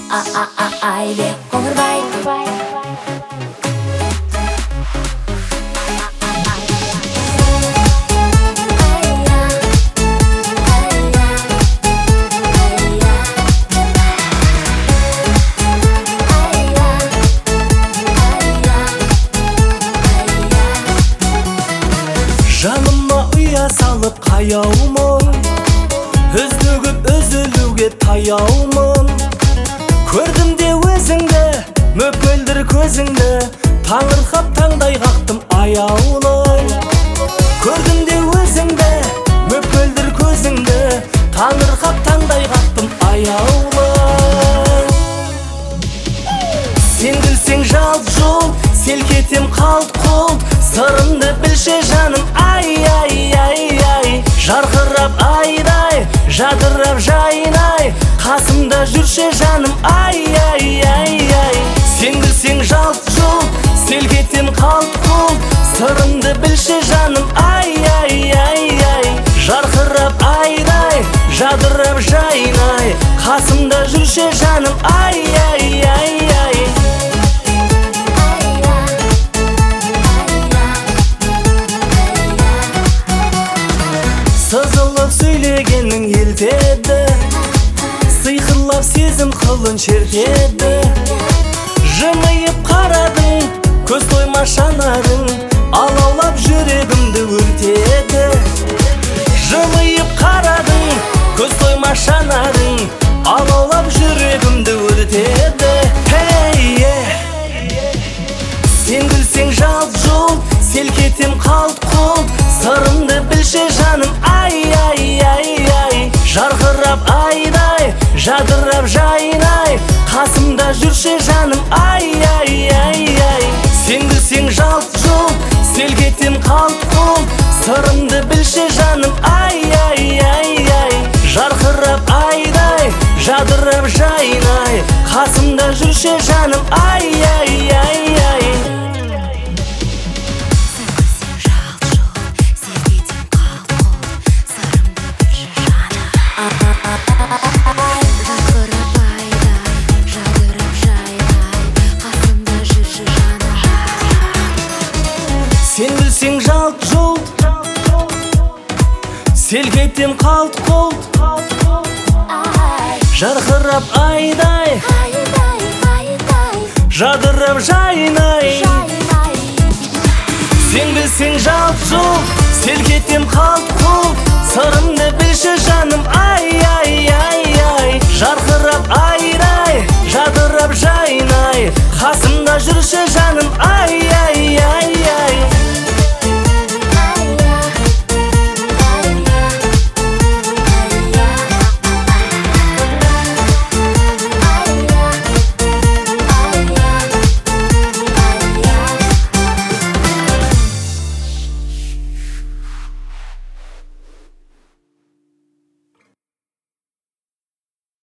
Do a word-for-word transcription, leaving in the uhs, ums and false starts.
Айбек Қоңырбай. Жаныма ұя салып қаяумын, үздігіп үзілуге таяумын. Көрдім де өзіңді, мөпкөлдір көзіңді, таңырқап таңдай қақтым аяулы. Көрдім де өзіңді, мөпкөлдір көзіңді, таңырқап таңдай қақтым аяулы. Сен күлсең жалт-жұлт, селкетем қалт-құлт, сырымды білші жаным, ай, ай, ай, ай. Жарқырап айдай, жадырап жайнай, қасымда жүрші жаным, ай, ай, ай, ай. Сен күлсең жалт-жұлт, селкетем қалт-құлт, сырымды білші жаным, ай, ай, ай, ай. Жарқырап айдай, жадырап жайнай, қасымда жүрші жаным, ай, ай, ай, ай. Сызылып сөйлегенің елтеді, сиқырлап сезім қылын шертеді. Жымиып қарадың, көз тоймас жанарың, алаулап жүрегімді өртеді. Жымиып қарадың, көз тоймас жанарың, алаулап жүрегімді өртеді. Сен күлсең жалт-жұлт, селкетем қалт-құлт, сырымды білші жаным, ай, ай, ай, ай. Жарқырап айдай, жадырап жайнай, қасымда жүрші жаным, ай, ай, ай, ай. Сен күлсең жалт-жұлт, селкетем қалт-құлт, сырымды білші жаным, ай, ай, ай, ай. Жарқырап айдай, жадырап жайнай, қасымда жүрші жаным, ай, ай, ай, ай. Сен білсең жалт-жұлт, селкетем қалт-құлт, жарқырап айдай, жадырап жайнай. Сен білсең жалт-жұлт, селкетем қалт-құлт, сырымды білші жаным, ай, ай, ай, ай. Жарқырап айдай,